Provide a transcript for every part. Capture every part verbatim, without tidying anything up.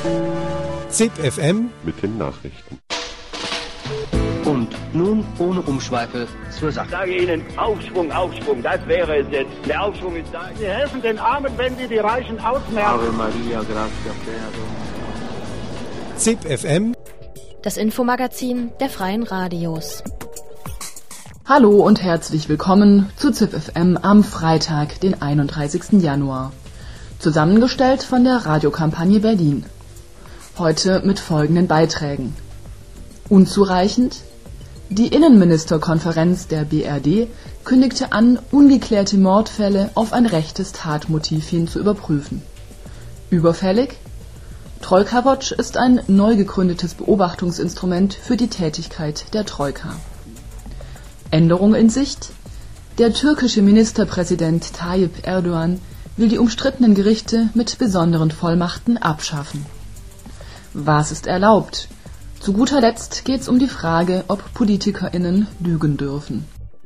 ZIP F M mit den Nachrichten. Und nun ohne Umschweife zur Sache. Ich sage Ihnen, Aufschwung, Aufschwung, das wäre es jetzt. Der Aufschwung ist da. Sie helfen den Armen, wenn Sie die Reichen ausmerzen. Ave Maria, gratia plena. ZIP F M, das Infomagazin der Freien Radios. Hallo und herzlich willkommen zu ZIP F M am Freitag, den einunddreißigsten Januar. Zusammengestellt von der Radiokampagne Berlin. Heute mit folgenden Beiträgen. Unzureichend? Die Innenministerkonferenz der B R D kündigte an, ungeklärte Mordfälle auf ein rechtes Tatmotiv hin zu überprüfen. Überfällig? Troika-Watch ist ein neu gegründetes Beobachtungsinstrument für die Tätigkeit der Troika. Änderung in Sicht? Der türkische Ministerpräsident Tayyip Erdogan will die umstrittenen Gerichte mit besonderen Vollmachten abschaffen. Was ist erlaubt? Zu guter Letzt geht es um die Frage, ob PolitikerInnen lügen dürfen.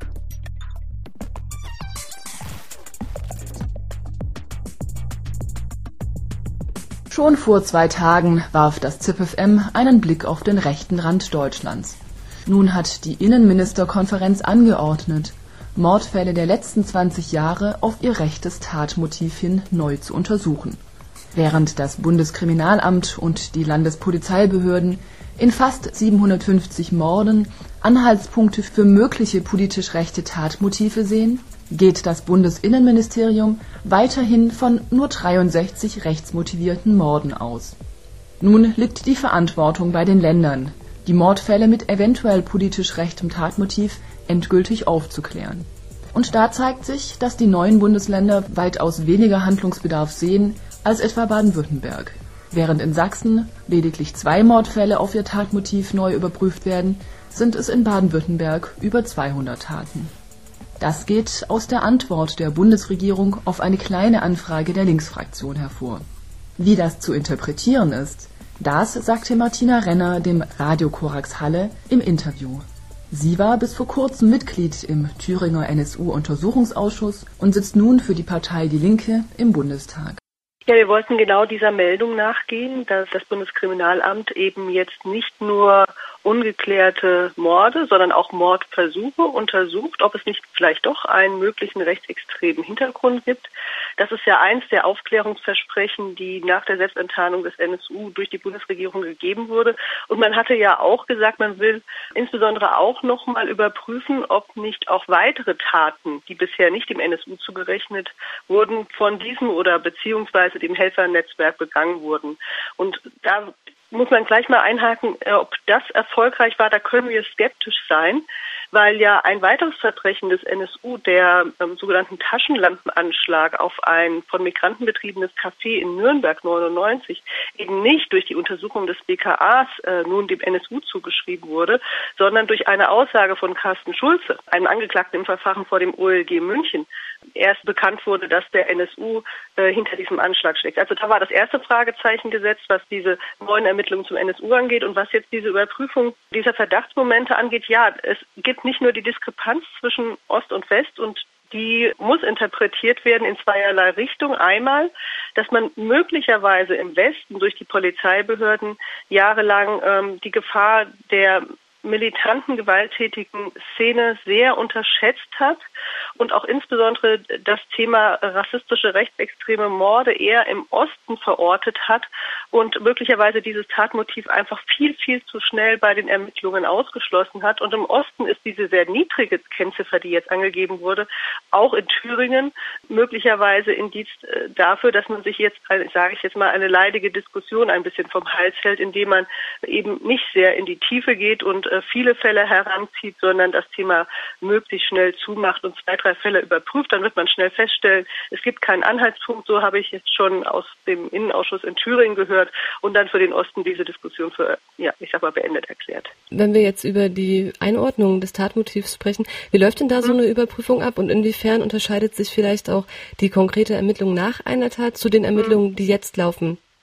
Schon vor zwei Tagen warf das ZIP F M einen Blick auf den rechten Rand Deutschlands. Nun hat die Innenministerkonferenz angeordnet, Mordfälle der letzten zwanzig Jahre auf ihr rechtes Tatmotiv hin neu zu untersuchen. Während das Bundeskriminalamt und die Landespolizeibehörden in fast siebenhundertfünfzig Morden Anhaltspunkte für mögliche politisch rechte Tatmotive sehen, geht das Bundesinnenministerium weiterhin von nur dreiundsechzig rechtsmotivierten Morden aus. Nun liegt die Verantwortung bei den Ländern, die Mordfälle mit eventuell politisch rechtem Tatmotiv endgültig aufzuklären. Und da zeigt sich, dass die neuen Bundesländer weitaus weniger Handlungsbedarf sehen als etwa Baden-Württemberg. Während in Sachsen lediglich zwei Mordfälle auf ihr Tatmotiv neu überprüft werden, sind es in Baden-Württemberg über zweihundert Taten. Das geht aus der Antwort der Bundesregierung auf eine kleine Anfrage der Linksfraktion hervor. Wie das zu interpretieren ist, das sagte Martina Renner dem Radio Korax Halle im Interview. Sie war bis vor kurzem Mitglied im Thüringer N S U-Untersuchungsausschuss und sitzt nun für die Partei Die Linke im Bundestag. Ja, wir wollten genau dieser Meldung nachgehen, dass das Bundeskriminalamt eben jetzt nicht nur ungeklärte Morde, sondern auch Mordversuche untersucht, ob es nicht vielleicht doch einen möglichen rechtsextremen Hintergrund gibt. Das ist ja eins der Aufklärungsversprechen, die nach der Selbstenttarnung des N S U durch die Bundesregierung gegeben wurde. Und man hatte ja auch gesagt, man will insbesondere auch nochmal überprüfen, ob nicht auch weitere Taten, die bisher nicht dem N S U zugerechnet wurden, von diesem oder beziehungsweise dem Helfernetzwerk begangen wurden. Und da muss man gleich mal einhaken, ob das erfolgreich war, da können wir skeptisch sein, weil ja ein weiteres Verbrechen des N S U, der ähm, sogenannten Taschenlampenanschlag auf ein von Migranten betriebenes Café in Nürnberg neunundneunzig, eben nicht durch die Untersuchung des B K As äh, nun dem N S U zugeschrieben wurde, sondern durch eine Aussage von Carsten Schulze, einem Angeklagten im Verfahren vor dem O L G München, erst bekannt wurde, dass der N S U äh, hinter diesem Anschlag steckt. Also da war das erste Fragezeichen gesetzt, was diese neuen Ermittlungen zum N S U angeht und was jetzt diese Überprüfung dieser Verdachtsmomente angeht. Ja, es gibt nicht nur die Diskrepanz zwischen Ost und West und die muss interpretiert werden in zweierlei Richtung. Einmal, dass man möglicherweise im Westen durch die Polizeibehörden jahrelang ähm, die Gefahr der militanten, gewalttätigen Szene sehr unterschätzt hat und auch insbesondere das Thema rassistische, rechtsextreme Morde eher im Osten verortet hat und möglicherweise dieses Tatmotiv einfach viel, viel zu schnell bei den Ermittlungen ausgeschlossen hat. Und im Osten ist diese sehr niedrige Kennziffer, die jetzt angegeben wurde, auch in Thüringen möglicherweise Indiz dafür, dass man sich jetzt, sage ich jetzt mal, eine leidige Diskussion ein bisschen vom Hals hält, indem man eben nicht sehr in die Tiefe geht und viele Fälle heranzieht, sondern das Thema möglichst schnell zumacht und zwei, drei Fälle überprüft. Dann wird man schnell feststellen, es gibt keinen Anhaltspunkt, so habe ich jetzt schon aus dem Innenausschuss in Thüringen gehört und dann für den Osten diese Diskussion für, ja, ich sag mal, beendet erklärt. Wenn wir jetzt über die Einordnung des Tatmotivs sprechen, wie läuft denn da so eine Überprüfung ab und inwiefern unterscheidet sich vielleicht auch die konkrete Ermittlung nach einer Tat zu den Ermittlungen, die jetzt laufen?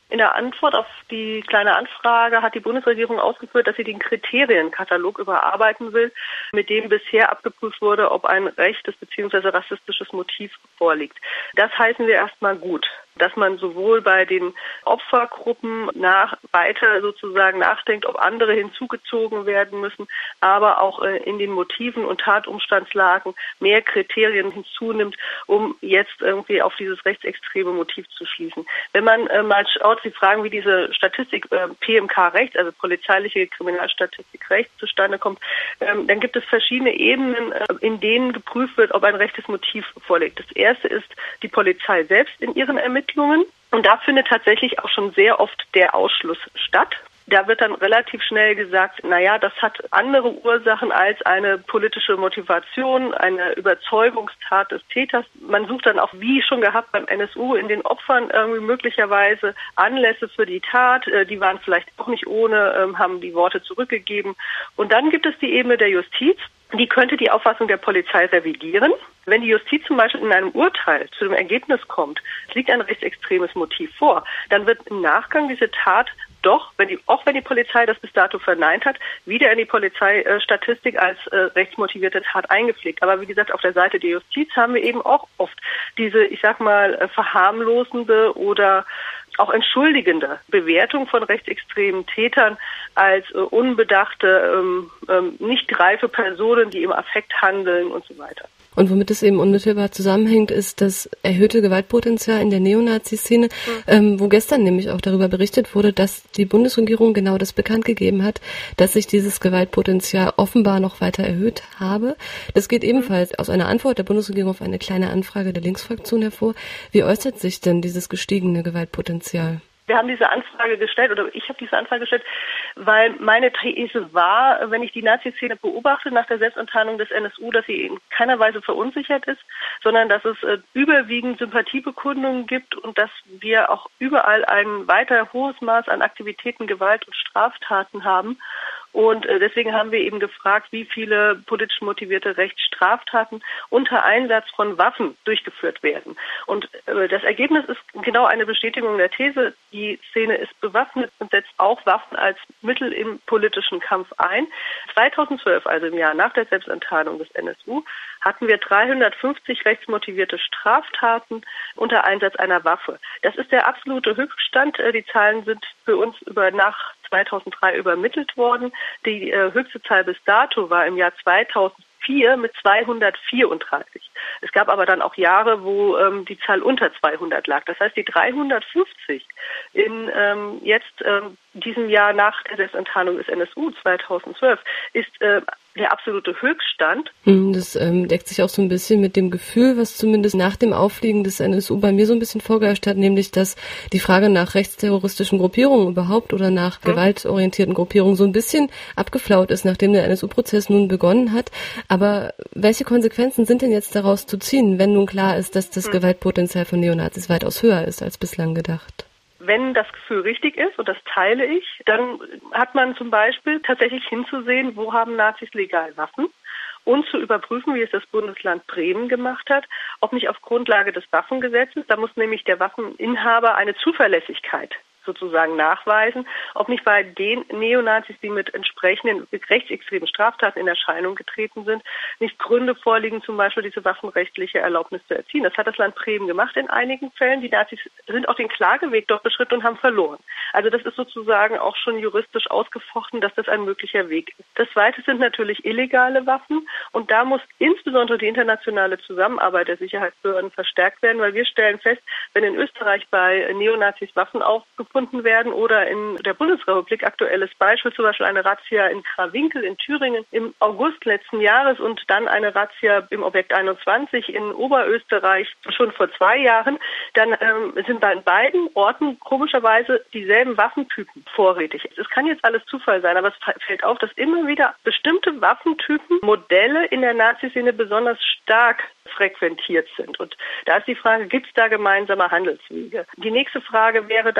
In der Antwort auf die kleine Anfrage hat die Bundesregierung ausgeführt, dass sie den Kriterienkatalog überarbeiten will, mit dem bisher abgeprüft wurde, ob ein rechtes bzw. rassistisches Motiv vorliegt. Das heißen wir erstmal gut, dass man sowohl bei den Opfergruppen nach weiter sozusagen nachdenkt, ob andere hinzugezogen werden müssen, aber auch in den Motiven und Tatumstandslagen mehr Kriterien hinzunimmt, um jetzt irgendwie auf dieses rechtsextreme Motiv zu schließen. Wenn man äh, mal schaut, Sie fragen, wie diese Statistik äh, P M K-Recht, also polizeiliche Kriminalstatistik Recht, zustande kommt, ähm, dann gibt es verschiedene Ebenen, äh, in denen geprüft wird, ob ein rechtes Motiv vorliegt. Das erste ist die Polizei selbst in ihren Ermittlungen. Und da findet tatsächlich auch schon sehr oft der Ausschluss statt. Da wird dann relativ schnell gesagt, naja, das hat andere Ursachen als eine politische Motivation, eine Überzeugungstat des Täters. Man sucht dann auch, wie schon gehabt beim N S U, in den Opfern irgendwie möglicherweise Anlässe für die Tat. Die waren vielleicht auch nicht ohne, haben die Worte zurückgegeben. Und dann gibt es die Ebene der Justiz. Die könnte die Auffassung der Polizei revidieren. Wenn die Justiz zum Beispiel in einem Urteil zu dem Ergebnis kommt, es liegt ein rechtsextremes Motiv vor, dann wird im Nachgang diese Tat doch, wenn die, auch wenn die Polizei das bis dato verneint hat, wieder in die Polizeistatistik als äh, rechtsmotivierte Tat eingepflegt. Aber wie gesagt, auf der Seite der Justiz haben wir eben auch oft diese, ich sag mal, äh, verharmlosende oder auch entschuldigende Bewertung von rechtsextremen Tätern als äh, unbedachte, ähm, ähm, nicht reife Personen, die im Affekt handeln und so weiter. Und womit es eben unmittelbar zusammenhängt, ist das erhöhte Gewaltpotenzial in der Neonazi-Szene, mhm. ähm, wo gestern nämlich auch darüber berichtet wurde, dass die Bundesregierung genau das bekannt gegeben hat, dass sich dieses Gewaltpotenzial offenbar noch weiter erhöht habe. Das geht ebenfalls mhm. aus einer Antwort der Bundesregierung auf eine kleine Anfrage der Linksfraktion hervor. Wie äußert sich denn dieses gestiegene Gewaltpotenzial? Wir haben diese Anfrage gestellt, oder ich habe diese Anfrage gestellt, weil meine These war, wenn ich die Nazi-Szene beobachte nach der Selbstenttarnung des N S U, dass sie in keiner Weise verunsichert ist, sondern dass es äh, überwiegend Sympathiebekundungen gibt und dass wir auch überall ein weiter hohes Maß an Aktivitäten, Gewalt und Straftaten haben. Und äh, deswegen haben wir eben gefragt, wie viele politisch motivierte Rechtsstraftaten unter Einsatz von Waffen durchgeführt werden. Und äh, das Ergebnis ist genau eine Bestätigung der These, die Szene ist bewaffnet und setzt auch Waffen als Mittel im politischen Kampf ein. zweitausendzwölf, also im Jahr nach der Selbstenttarnung des N S U, hatten wir dreihundertfünfzig rechtsmotivierte Straftaten unter Einsatz einer Waffe. Das ist der absolute Höchststand. Die Zahlen sind für uns über nach zweitausenddrei übermittelt worden. Die äh, höchste Zahl bis dato war im Jahr zweitausendvier mit zweihundertvierunddreißig. Es gab aber dann auch Jahre, wo ähm, die Zahl unter zweihundert lag. Das heißt, die dreihundertfünfzig in ähm, jetzt ähm, diesem Jahr nach der Selbstenttarnung des N S U zweitausendzwölf ist äh, der absolute Höchststand. Das ähm, deckt sich auch so ein bisschen mit dem Gefühl, was zumindest nach dem Auffliegen des N S U bei mir so ein bisschen vorgeherrscht hat, nämlich dass die Frage nach rechtsterroristischen Gruppierungen überhaupt oder nach mhm. gewaltorientierten Gruppierungen so ein bisschen abgeflaut ist, nachdem der N S U-Prozess nun begonnen hat. Aber welche Konsequenzen sind denn jetzt daraus zu ziehen, wenn nun klar ist, dass das mhm. Gewaltpotenzial von Neonazis weitaus höher ist als bislang gedacht? Wenn das Gefühl richtig ist, und das teile ich, dann hat man zum Beispiel tatsächlich hinzusehen, wo haben Nazis legal Waffen, und zu überprüfen, wie es das Bundesland Bremen gemacht hat, ob nicht auf Grundlage des Waffengesetzes, da muss nämlich der Waffeninhaber eine Zuverlässigkeit sozusagen nachweisen, ob nicht bei den Neonazis, die mit entsprechenden rechtsextremen Straftaten in Erscheinung getreten sind, nicht Gründe vorliegen, zum Beispiel diese waffenrechtliche Erlaubnis zu erziehen. Das hat das Land Bremen gemacht in einigen Fällen. Die Nazis sind auch den Klageweg dort beschritten und haben verloren. Also das ist sozusagen auch schon juristisch ausgefochten, dass das ein möglicher Weg ist. Das Zweite sind natürlich illegale Waffen, und da muss insbesondere die internationale Zusammenarbeit der Sicherheitsbehörden verstärkt werden, weil wir stellen fest, wenn in Österreich bei Neonazis Waffen aufgefunden werden oder in der Bundesrepublik, aktuelles Beispiel, zum Beispiel eine Razzia in Krawinkel in Thüringen im August letzten Jahres und dann eine Razzia im Objekt einundzwanzig in Oberösterreich schon vor zwei Jahren, dann ähm, sind bei beiden Orten komischerweise dieselben Waffentypen vorrätig. Es kann jetzt alles Zufall sein, aber es fällt auf, dass immer wieder bestimmte Waffentypen, Modelle in der Nazi-Szene besonders stark frequentiert sind. Und da ist die Frage, gibt es da gemeinsame Handelswege? Die nächste Frage wäre dann eben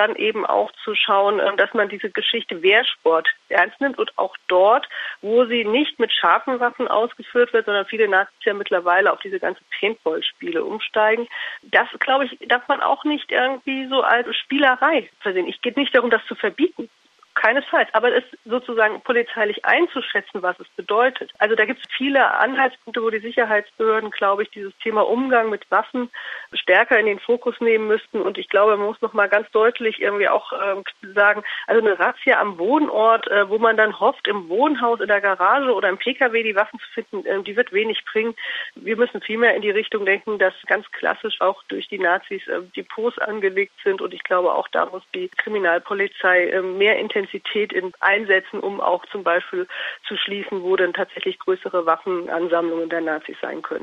auch zu schauen, dass man diese Geschichte Wehrsport ernst nimmt und auch dort, wo sie nicht mit scharfen Waffen ausgeführt wird, sondern viele Nazis ja mittlerweile auf diese ganzen Paintball-Spiele umsteigen. Das, glaube ich, darf man auch nicht irgendwie so als Spielerei versehen. Es geht nicht darum, das zu verbieten. Keinesfalls, aber es sozusagen polizeilich einzuschätzen, was es bedeutet. Also da gibt es viele Anhaltspunkte, wo die Sicherheitsbehörden, glaube ich, dieses Thema Umgang mit Waffen stärker in den Fokus nehmen müssten. Und ich glaube, man muss noch mal ganz deutlich irgendwie auch äh, sagen, also eine Razzia am Wohnort, äh, wo man dann hofft, im Wohnhaus, in der Garage oder im P K W die Waffen zu finden, äh, die wird wenig bringen. Wir müssen vielmehr in die Richtung denken, dass ganz klassisch auch durch die Nazis äh, Depots angelegt sind. Und ich glaube, auch da muss die Kriminalpolizei äh, mehr Intensität in einsetzen, um auch zum Beispiel zu schließen, wo denn tatsächlich größere Waffenansammlungen der Nazis sein können.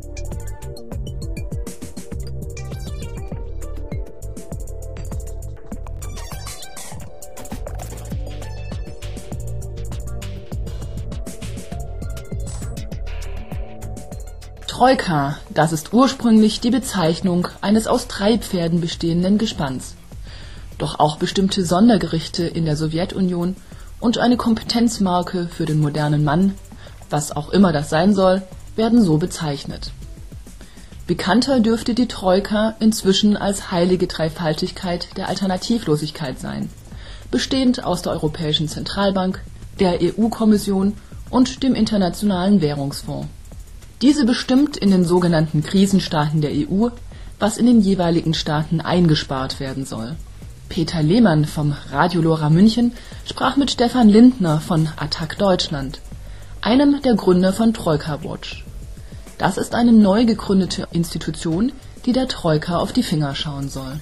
Troika, das ist ursprünglich die Bezeichnung eines aus drei Pferden bestehenden Gespanns. Doch auch bestimmte Sondergerichte in der Sowjetunion und eine Kompetenzmarke für den modernen Mann, was auch immer das sein soll, werden so bezeichnet. Bekannter dürfte die Troika inzwischen als heilige Dreifaltigkeit der Alternativlosigkeit sein, bestehend aus der Europäischen Zentralbank, der E U-Kommission und dem Internationalen Währungsfonds. Diese bestimmt in den sogenannten Krisenstaaten der E U, was in den jeweiligen Staaten eingespart werden soll. Peter Lehmann vom Radio Lora München sprach mit Stefan Lindner von Attac Deutschland, einem der Gründer von Troika Watch. Das ist eine neu gegründete Institution, die der Troika auf die Finger schauen soll.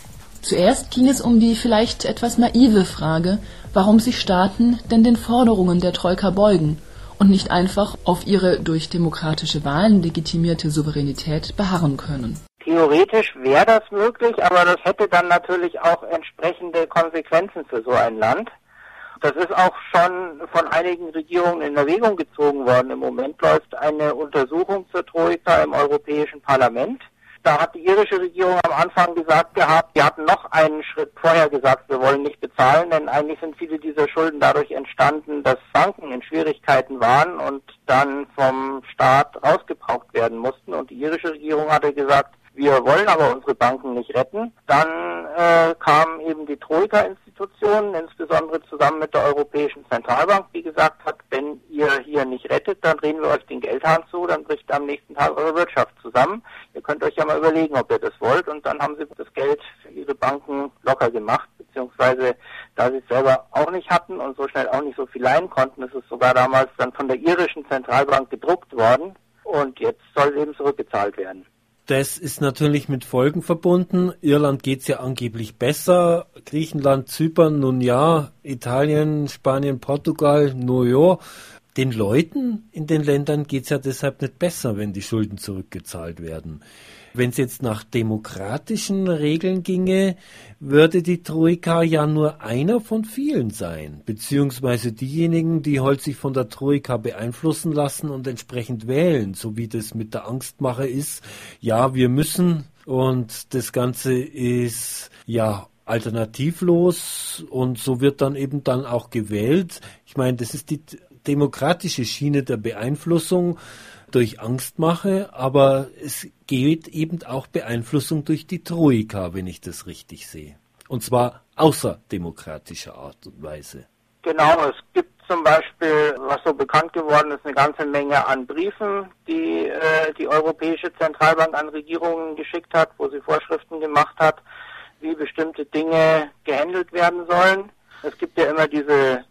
Zuerst ging es um die vielleicht etwas naive Frage, warum sich Staaten denn den Forderungen der Troika beugen und nicht einfach auf ihre durch demokratische Wahlen legitimierte Souveränität beharren können. Theoretisch wäre das möglich, aber das hätte dann natürlich auch entsprechende Konsequenzen für so ein Land. Das ist auch schon von einigen Regierungen in Erwägung gezogen worden. Im Moment läuft eine Untersuchung zur Troika im Europäischen Parlament. Da hat die irische Regierung am Anfang gesagt gehabt, die hatten noch einen Schritt vorher gesagt, wir wollen nicht bezahlen, denn eigentlich sind viele dieser Schulden dadurch entstanden, dass Banken in Schwierigkeiten waren und dann vom Staat rausgebraucht werden mussten. Und die irische Regierung hatte gesagt, wir wollen aber unsere Banken nicht retten. Dann äh, kamen eben die Troika-Institutionen, insbesondere zusammen mit der Europäischen Zentralbank, die gesagt hat, wenn ihr hier nicht rettet, dann drehen wir euch den Geldhahn zu, dann bricht am nächsten Tag eure Wirtschaft zusammen. Ihr könnt euch ja mal überlegen, ob ihr das wollt. Und dann haben sie das Geld für ihre Banken locker gemacht, beziehungsweise da sie es selber auch nicht hatten und so schnell auch nicht so viel leihen konnten, ist es sogar damals dann von der irischen Zentralbank gedruckt worden und jetzt soll es eben zurückgezahlt werden. Das ist natürlich mit Folgen verbunden. Irland geht's ja angeblich besser. Griechenland, Zypern, nun ja. Italien, Spanien, Portugal, nun ja. Den Leuten in den Ländern geht's ja deshalb nicht besser, wenn die Schulden zurückgezahlt werden. Wenn es jetzt nach demokratischen Regeln ginge, würde die Troika ja nur einer von vielen sein, beziehungsweise diejenigen, die halt sich von der Troika beeinflussen lassen und entsprechend wählen, so wie das mit der Angstmache ist. Ja, wir müssen und das Ganze ist ja alternativlos und so wird dann eben dann auch gewählt. Ich meine, das ist die demokratische Schiene der Beeinflussung durch Angstmache, aber es geht eben auch Beeinflussung durch die Troika, wenn ich das richtig sehe. Und zwar außerdemokratischer Art und Weise. Genau, es gibt zum Beispiel, was so bekannt geworden ist, eine ganze Menge an Briefen, die äh, die Europäische Zentralbank an Regierungen geschickt hat, wo sie Vorschriften gemacht hat, wie bestimmte Dinge gehandelt werden sollen. Es gibt ja immer diese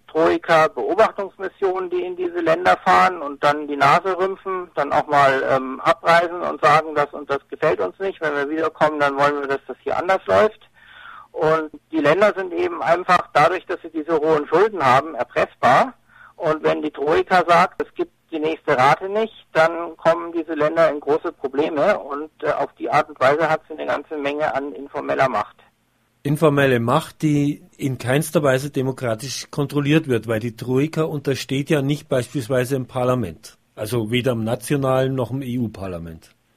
Troika-Beobachtungsmissionen, die in diese Länder fahren und dann die Nase rümpfen, dann auch mal ähm, abreisen und sagen, das und das gefällt uns nicht. Wenn wir wiederkommen, dann wollen wir, dass das hier anders läuft. Und die Länder sind eben einfach dadurch, dass sie diese hohen Schulden haben, erpressbar. Und wenn die Troika sagt, es gibt die nächste Rate nicht, dann kommen diese Länder in große Probleme und äh, auf die Art und Weise hat sie eine ganze Menge an informeller Macht. Informelle Macht, die in keinster Weise demokratisch kontrolliert wird, weil die Troika untersteht ja nicht beispielsweise im Parlament, also weder im nationalen noch im E U-Parlament.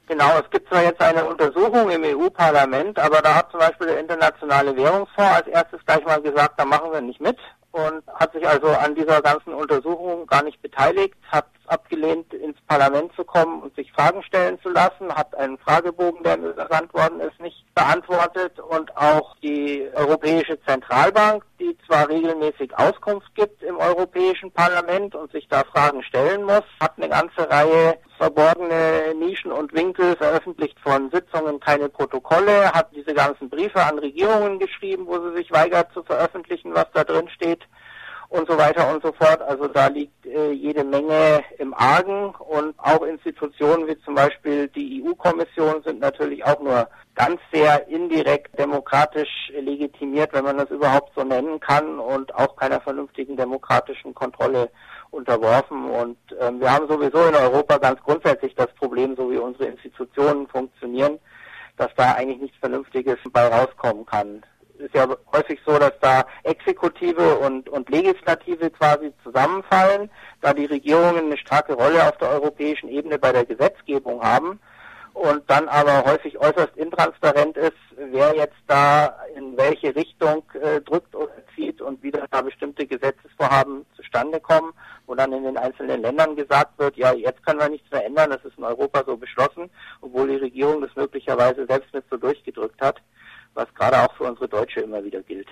Genau, es gibt zwar jetzt eine Untersuchung im E U-Parlament, aber da hat zum Beispiel der Internationale Währungsfonds als erstes gleich mal gesagt, da machen wir nicht mit und hat sich also an dieser ganzen Untersuchung gar nicht beteiligt, hat abgelehnt, ins Parlament zu kommen und sich Fragen stellen zu lassen, hat einen Fragebogen, der gesandt worden ist, nicht beantwortet und auch die Europäische Zentralbank, die zwar regelmäßig Auskunft gibt im Europäischen Parlament und sich da Fragen stellen muss, hat eine ganze Reihe verborgene Nischen und Winkel, veröffentlicht von Sitzungen keine Protokolle, hat diese ganzen Briefe an Regierungen geschrieben, wo sie sich weigert zu veröffentlichen, was da drin steht und so weiter und so fort. Also da liegt äh, jede Menge im Argen und auch Institutionen wie zum Beispiel die E U-Kommission sind natürlich auch nur ganz sehr indirekt demokratisch legitimiert, wenn man das überhaupt so nennen kann und auch keiner vernünftigen demokratischen Kontrolle unterworfen. Und ähm, wir haben sowieso in Europa ganz grundsätzlich das Problem, so wie unsere Institutionen funktionieren, dass da eigentlich nichts Vernünftiges bei rauskommen kann. Es ist ja häufig so, dass da Exekutive und, und Legislative quasi zusammenfallen, da die Regierungen eine starke Rolle auf der europäischen Ebene bei der Gesetzgebung haben und dann aber häufig äußerst intransparent ist, wer jetzt da in welche Richtung äh, drückt oder zieht und wie da bestimmte Gesetzesvorhaben zustande kommen, wo dann in den einzelnen Ländern gesagt wird, ja, jetzt können wir nichts mehr ändern, das ist in Europa so beschlossen, obwohl die Regierung das möglicherweise selbst mit so durchgedrückt hat, was gerade auch für unsere Deutsche immer wieder gilt.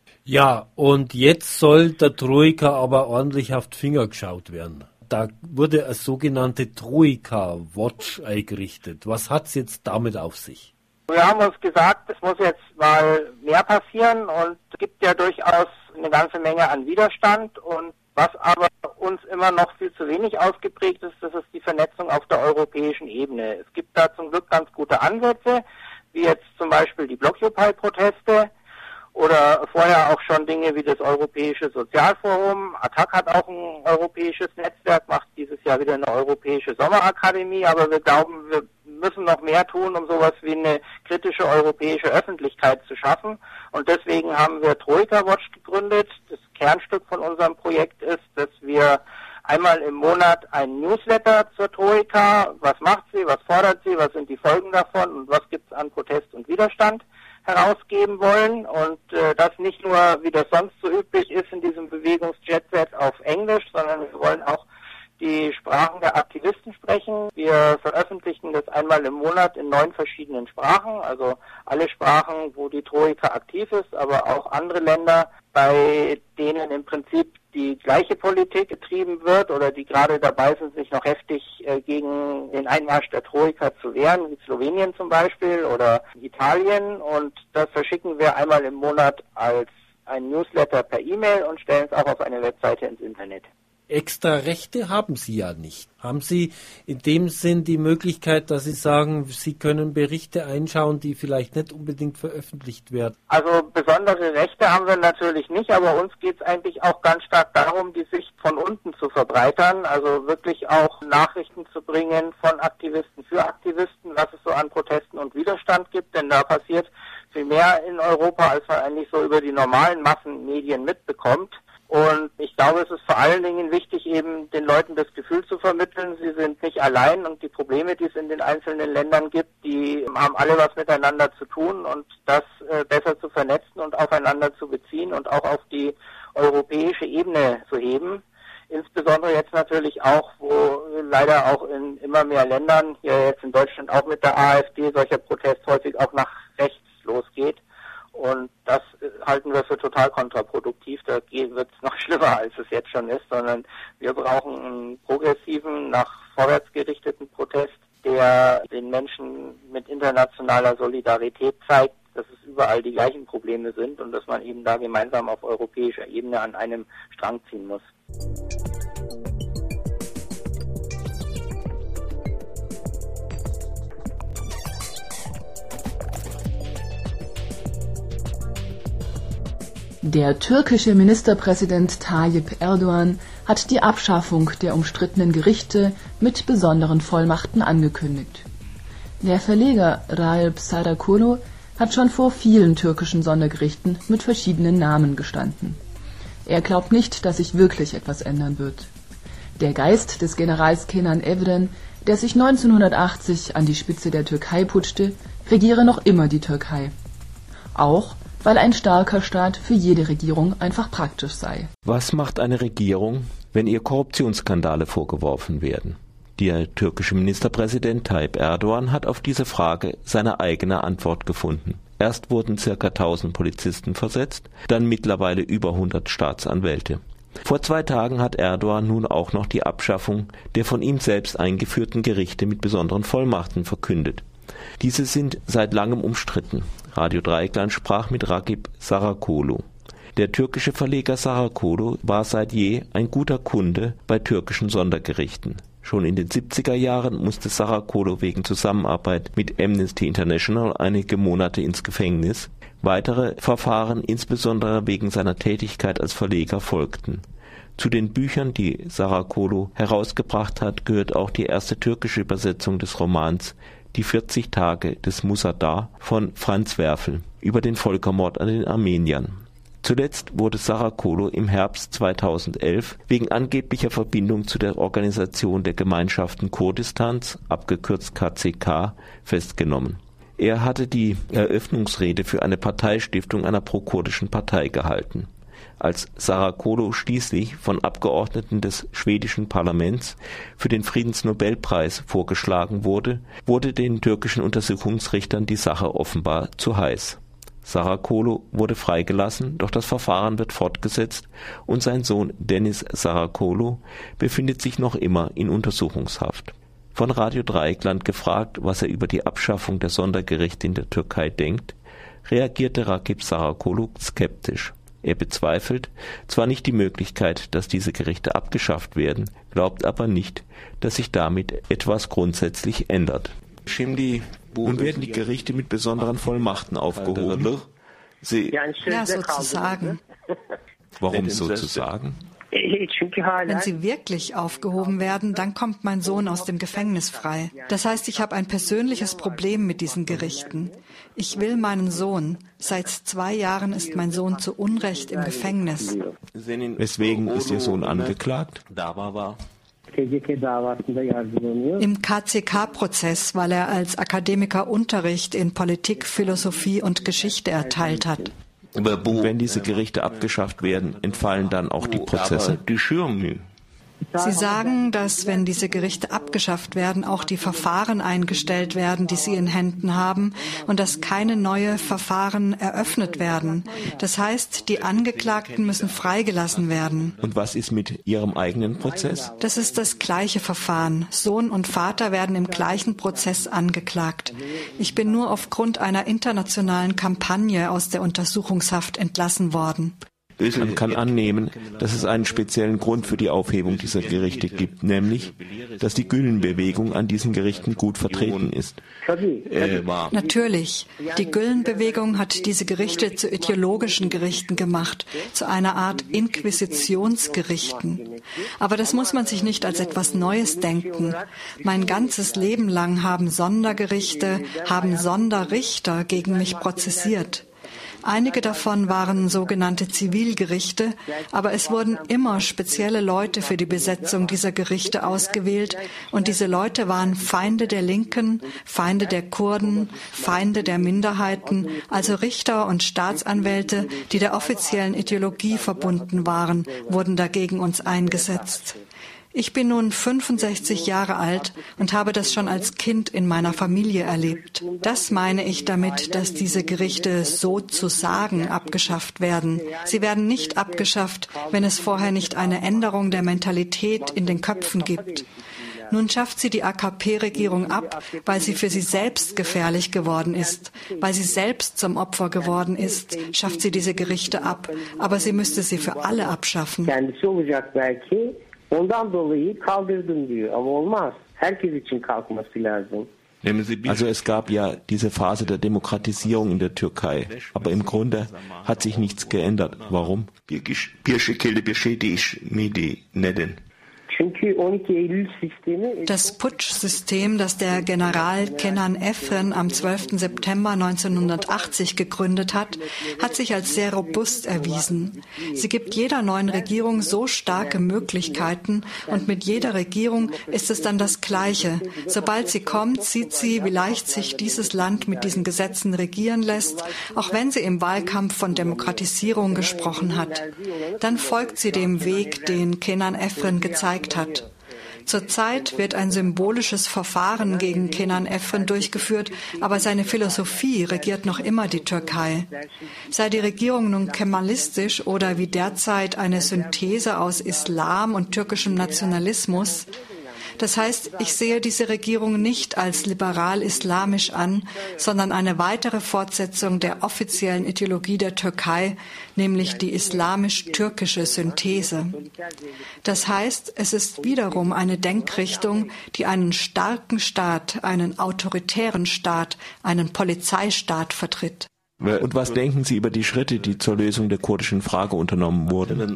Ja, und jetzt soll der Troika aber ordentlich auf die Finger geschaut werden. Da wurde eine sogenannte Troika-Watch eingerichtet. Was hat's jetzt damit auf sich? Wir haben uns gesagt, es muss jetzt mal mehr passieren und es gibt ja durchaus eine ganze Menge an Widerstand und was aber uns immer noch viel zu wenig ausgeprägt ist, das ist die Vernetzung auf der europäischen Ebene. Es gibt da zum Glück ganz gute Ansätze, wie jetzt zum Beispiel die Blockupy-Proteste oder vorher auch schon Dinge wie das Europäische Sozialforum. A T A C hat auch ein europäisches Netzwerk, macht dieses Jahr wieder eine europäische Sommerakademie, aber wir glauben, wir müssen noch mehr tun, um sowas wie eine kritische europäische Öffentlichkeit zu schaffen. Und deswegen haben wir Troika Watch gegründet. Das Kernstück von unserem Projekt ist, dass wir einmal im Monat ein Newsletter zur Troika, was macht sie, was fordert sie, was sind die Folgen davon und was gibt es an Protest und Widerstand, herausgeben wollen und äh, das nicht nur, wie das sonst so üblich ist in diesem Bewegungsjetset auf Englisch, sondern wir wollen auch die Sprachen der Aktivisten sprechen. Wir veröffentlichen das einmal im Monat in neun verschiedenen Sprachen, also alle Sprachen, wo die Troika aktiv ist, aber auch andere Länder, bei denen im Prinzip die gleiche Politik getrieben wird oder die gerade dabei sind, sich noch heftig äh, gegen den Einmarsch der Troika zu wehren, wie Slowenien zum Beispiel oder Italien. Und das verschicken wir einmal im Monat als ein Newsletter per E-Mail und stellen es auch auf eine Webseite ins Internet. Extra Rechte haben Sie ja nicht. Haben Sie in dem Sinn die Möglichkeit, dass Sie sagen, Sie können Berichte einschauen, die vielleicht nicht unbedingt veröffentlicht werden? Also besondere Rechte haben wir natürlich nicht, aber uns geht es eigentlich auch ganz stark darum, die Sicht von unten zu verbreitern, also wirklich auch Nachrichten zu bringen von Aktivisten für Aktivisten, was es so an Protesten und Widerstand gibt, denn da passiert viel mehr in Europa, als man eigentlich so über die normalen Massenmedien mitbekommt. Und ich glaube, es ist vor allen Dingen wichtig, eben den Leuten das Gefühl zu vermitteln, sie sind nicht allein und die Probleme, die es in den einzelnen Ländern gibt, die haben alle was miteinander zu tun und das äh, besser zu vernetzen und aufeinander zu beziehen und auch auf die europäische Ebene zu heben. Insbesondere jetzt natürlich auch, wo leider auch in immer mehr Ländern, hier jetzt in Deutschland auch mit der AfD, solcher Protest häufig auch nach rechts losgeht. Und das halten wir für total kontraproduktiv. Da wird es noch schlimmer, als es jetzt schon ist, sondern wir brauchen einen progressiven, nach vorwärts gerichteten Protest, der den Menschen mit internationaler Solidarität zeigt, dass es überall die gleichen Probleme sind und dass man eben da gemeinsam auf europäischer Ebene an einem Strang ziehen muss. Der türkische Ministerpräsident Tayyip Erdogan hat die Abschaffung der umstrittenen Gerichte mit besonderen Vollmachten angekündigt. Der Verleger Raip Sarakolu hat schon vor vielen türkischen Sondergerichten mit verschiedenen Namen gestanden. Er glaubt nicht, dass sich wirklich etwas ändern wird. Der Geist des Generals Kenan Evren der sich neunzehnhundertachtzig an die Spitze der Türkei putschte, regiere noch immer die Türkei. Auch weil ein starker Staat für jede Regierung einfach praktisch sei. Was macht eine Regierung, wenn ihr Korruptionsskandale vorgeworfen werden? Der türkische Ministerpräsident Tayyip Erdogan hat auf diese Frage seine eigene Antwort gefunden. Erst wurden ca. tausend Polizisten versetzt, dann mittlerweile über hundert Staatsanwälte. Vor zwei Tagen hat Erdogan nun auch noch die Abschaffung der von ihm selbst eingeführten Gerichte mit besonderen Vollmachten verkündet. Diese sind seit langem umstritten. Radio Dreieckland sprach mit Rakip Sarakolu. Der türkische Verleger Sarakolu war seit je ein guter Kunde bei türkischen Sondergerichten. Schon in den siebziger Jahren musste Sarakolu wegen Zusammenarbeit mit Amnesty International einige Monate ins Gefängnis. Weitere Verfahren, insbesondere wegen seiner Tätigkeit als Verleger, folgten. Zu den Büchern, die Sarakolu herausgebracht hat, gehört auch die erste türkische Übersetzung des Romans Die vierzig Tage des Musadar von Franz Werfel über den Völkermord an den Armeniern. Zuletzt wurde Sarakolu im Herbst zweitausendelf wegen angeblicher Verbindung zu der Organisation der Gemeinschaften Kurdistans, abgekürzt K C K, festgenommen. Er hatte die Eröffnungsrede für eine Parteistiftung einer prokurdischen Partei gehalten. Als Sarakolu schließlich von Abgeordneten des schwedischen Parlaments für den Friedensnobelpreis vorgeschlagen wurde, wurde den türkischen Untersuchungsrichtern die Sache offenbar zu heiß. Sarakolu wurde freigelassen, doch das Verfahren wird fortgesetzt und sein Sohn Deniz Sarakolu befindet sich noch immer in Untersuchungshaft. Von Radio Dreieckland gefragt, was er über die Abschaffung der Sondergerichte in der Türkei denkt, reagierte Rakip Sarakolu skeptisch. Er bezweifelt zwar nicht die Möglichkeit, dass diese Gerichte abgeschafft werden, glaubt aber nicht, dass sich damit etwas grundsätzlich ändert. Nun werden die Gerichte mit besonderen Vollmachten aufgehoben. Sie ja, sozusagen. Warum sozusagen? Wenn sie wirklich aufgehoben werden, dann kommt mein Sohn aus dem Gefängnis frei. Das heißt, ich habe ein persönliches Problem mit diesen Gerichten. Ich will meinen Sohn. Seit zwei Jahren ist mein Sohn zu Unrecht im Gefängnis. Weswegen ist Ihr Sohn angeklagt? Im K C K-Prozess, weil er als Akademiker Unterricht in Politik, Philosophie und Geschichte erteilt hat. Und wenn diese Gerichte abgeschafft werden, entfallen dann auch die Prozesse? Sie sagen, dass wenn diese Gerichte abgeschafft werden, auch die Verfahren eingestellt werden, die sie in Händen haben, und dass keine neuen Verfahren eröffnet werden. Das heißt, die Angeklagten müssen freigelassen werden. Und was ist mit Ihrem eigenen Prozess? Das ist das gleiche Verfahren. Sohn und Vater werden im gleichen Prozess angeklagt. Ich bin nur aufgrund einer internationalen Kampagne aus der Untersuchungshaft entlassen worden. Man kann annehmen, dass es einen speziellen Grund für die Aufhebung dieser Gerichte gibt, nämlich, dass die Gülen-Bewegung an diesen Gerichten gut vertreten ist. Äh, Natürlich. Die Gülen-Bewegung hat diese Gerichte zu ideologischen Gerichten gemacht, zu einer Art Inquisitionsgerichten. Aber das muss man sich nicht als etwas Neues denken. Mein ganzes Leben lang haben Sondergerichte, haben Sonderrichter gegen mich prozessiert. Einige davon waren sogenannte Zivilgerichte, aber es wurden immer spezielle Leute für die Besetzung dieser Gerichte ausgewählt und diese Leute waren Feinde der Linken, Feinde der Kurden, Feinde der Minderheiten, also Richter und Staatsanwälte, die der offiziellen Ideologie verbunden waren, wurden dagegen uns eingesetzt. Ich bin nun fünfundsechzig Jahre alt und habe das schon als Kind in meiner Familie erlebt. Das meine ich damit, dass diese Gerichte sozusagen abgeschafft werden. Sie werden nicht abgeschafft, wenn es vorher nicht eine Änderung der Mentalität in den Köpfen gibt. Nun schafft sie die A K P-Regierung ab, weil sie für sie selbst gefährlich geworden ist. Weil sie selbst zum Opfer geworden ist, schafft sie diese Gerichte ab. Aber sie müsste sie für alle abschaffen. Ondan dolayı kaldırdım diyor. Aber olmaz. Herkes için kalkması lazım. Also es gab ja diese Phase der Demokratisierung in der Türkei, aber im Grunde hat sich nichts geändert. Warum? Das Putschsystem, das der General Kenan Evren am zwölften September neunzehnhundertachtzig gegründet hat, hat sich als sehr robust erwiesen. Sie gibt jeder neuen Regierung so starke Möglichkeiten und mit jeder Regierung ist es dann das Gleiche. Sobald sie kommt, sieht sie, wie leicht sich dieses Land mit diesen Gesetzen regieren lässt, auch wenn sie im Wahlkampf von Demokratisierung gesprochen hat. Dann folgt sie dem Weg, den Kenan Evren gezeigt hat. Zurzeit wird ein symbolisches Verfahren gegen Kenan Evren durchgeführt, aber seine Philosophie regiert noch immer die Türkei. Sei die Regierung nun kemalistisch oder wie derzeit eine Synthese aus Islam und türkischem Nationalismus, das heißt, ich sehe diese Regierung nicht als liberal-islamisch an, sondern eine weitere Fortsetzung der offiziellen Ideologie der Türkei, nämlich die islamisch-türkische Synthese. Das heißt, es ist wiederum eine Denkrichtung, die einen starken Staat, einen autoritären Staat, einen Polizeistaat vertritt. Und was denken Sie über die Schritte, die zur Lösung der kurdischen Frage unternommen wurden?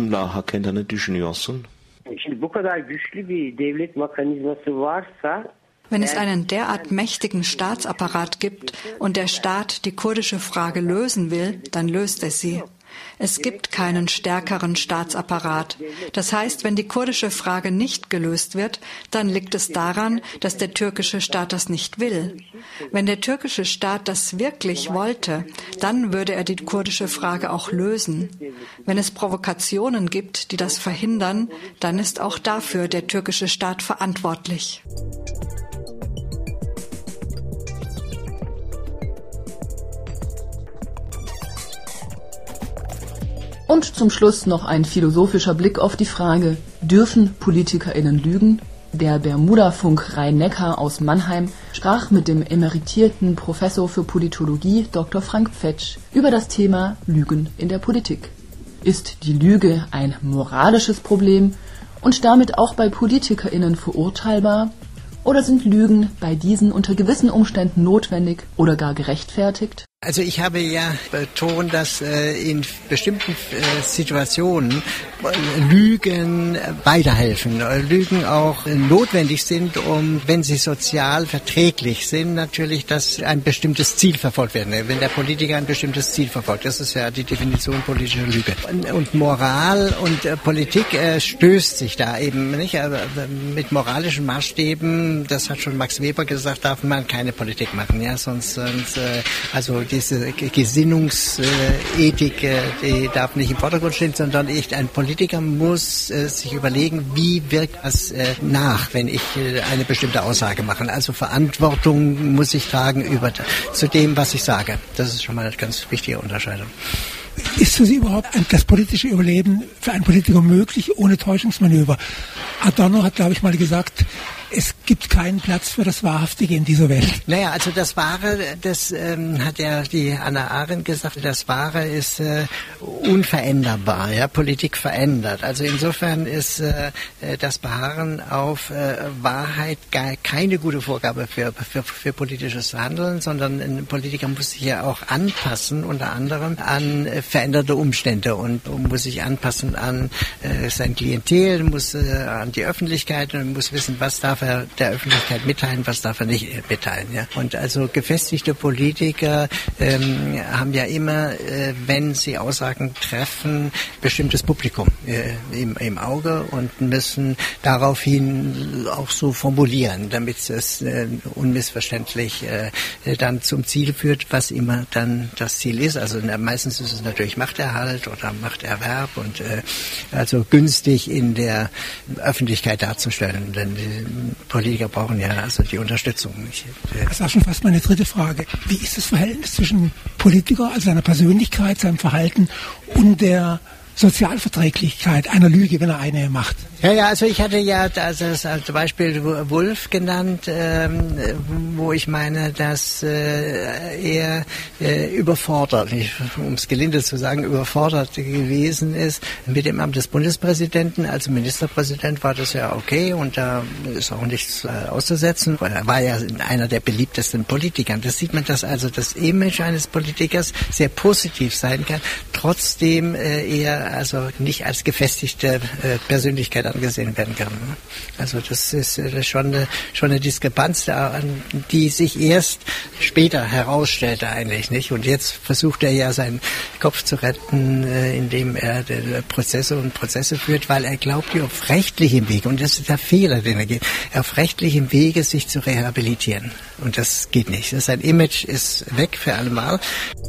Wenn es einen derart mächtigen Staatsapparat gibt und der Staat die kurdische Frage lösen will, dann löst er sie. Es gibt keinen stärkeren Staatsapparat. Das heißt, wenn die kurdische Frage nicht gelöst wird, dann liegt es daran, dass der türkische Staat das nicht will. Wenn der türkische Staat das wirklich wollte, dann würde er die kurdische Frage auch lösen. Wenn es Provokationen gibt, die das verhindern, dann ist auch dafür der türkische Staat verantwortlich. Und zum Schluss noch ein philosophischer Blick auf die Frage, dürfen PolitikerInnen lügen? Der Bermuda-Funk Rhein-Neckar aus Mannheim sprach mit dem emeritierten Professor für Politologie Doktor Frank Pfetsch über das Thema Lügen in der Politik. Ist die Lüge ein moralisches Problem und damit auch bei PolitikerInnen verurteilbar? Oder sind Lügen bei diesen unter gewissen Umständen notwendig oder gar gerechtfertigt? Also ich habe ja betont, dass äh, in bestimmten äh, Situationen äh, Lügen äh, weiterhelfen, äh, Lügen auch äh, notwendig sind, um, wenn sie sozial verträglich sind, natürlich, dass ein bestimmtes Ziel verfolgt wird. Wenn der Politiker ein bestimmtes Ziel verfolgt, das ist ja die Definition politischer Lüge. Und, und Moral und äh, Politik äh, stößt sich da eben nicht. Aber mit moralischen Maßstäben, das hat schon Max Weber gesagt, darf man keine Politik machen. Ja, sonst, sonst äh, also diese Gesinnungsethik, die darf nicht im Vordergrund stehen, sondern ich, ein Politiker muss äh, sich überlegen, wie wirkt das äh, nach, wenn ich äh, eine bestimmte Aussage mache. Also Verantwortung muss ich tragen über zu dem, was ich sage. Das ist schon mal eine ganz wichtige Unterscheidung. Ist für Sie überhaupt das politische Überleben für einen Politiker möglich ohne Täuschungsmanöver? Adorno hat, glaube ich, mal gesagt, es gibt keinen Platz für das Wahrhaftige in dieser Welt. Naja, also das Wahre, das ähm, hat ja die Hannah Arendt gesagt, das Wahre ist äh, unveränderbar, ja, Politik verändert. Also insofern ist äh, das Beharren auf äh, Wahrheit gar keine gute Vorgabe für, für, für politisches Handeln, sondern ein Politiker muss sich ja auch anpassen, unter anderem an äh, veränderte Umstände und, und muss sich anpassen an äh, sein Klientel, muss äh, an die Öffentlichkeit und muss wissen, was darf er der Öffentlichkeit mitteilen, was darf er nicht mitteilen. Ja? Und also gefestigte Politiker ähm, haben ja immer, äh, wenn sie Aussagen treffen, bestimmtes Publikum äh, im, im Auge und müssen daraufhin auch so formulieren, damit es äh, unmissverständlich äh, dann zum Ziel führt, was immer dann das Ziel ist. Also na, meistens ist es natürlich Machterhalt oder Machterwerb und äh, also günstig in der Öffentlichkeit darzustellen, denn die Politiker brauchen ja also die Unterstützung. Das war schon fast meine dritte Frage. Wie ist das Verhältnis zwischen Politiker, also seiner Persönlichkeit, seinem Verhalten und der Sozialverträglichkeit einer Lüge, wenn er eine macht? Ja, ja, also ich hatte ja das als Beispiel Wulff genannt, ähm, wo ich meine, dass äh, er äh, überfordert, um es gelinde zu sagen, überfordert gewesen ist mit dem Amt des Bundespräsidenten. Als Ministerpräsident war das ja okay und da ist auch nichts äh, auszusetzen. Er war ja einer der beliebtesten Politiker. Das sieht man, dass also das Image eines Politikers sehr positiv sein kann, trotzdem äh, eher also nicht als gefestigte äh, Persönlichkeit angesehen werden kann. Also das ist äh, schon eine, schon eine Diskrepanz, die sich erst später herausstellte eigentlich, nicht? Und jetzt versucht er ja seinen Kopf zu retten, äh, indem er äh, Prozesse und Prozesse führt, weil er glaubt, die auf rechtlichem Wege, und das ist der Fehler, den er geht, auf rechtlichem Wege sich zu rehabilitieren. Und das geht nicht. Sein Image ist weg für allemal.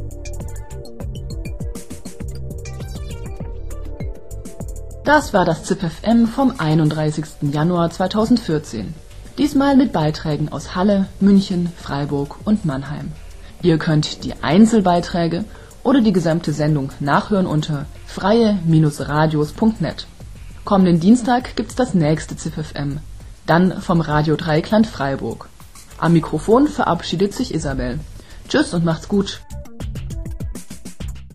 Das war das Z I P F M vom einunddreißigsten Januar zweitausendvierzehn. Diesmal mit Beiträgen aus Halle, München, Freiburg und Mannheim. Ihr könnt die Einzelbeiträge oder die gesamte Sendung nachhören unter freie radios punkt net. Kommenden Dienstag gibt's das nächste Z I P F M, dann vom Radio Dreieckland Freiburg. Am Mikrofon verabschiedet sich Isabel. Tschüss und macht's gut.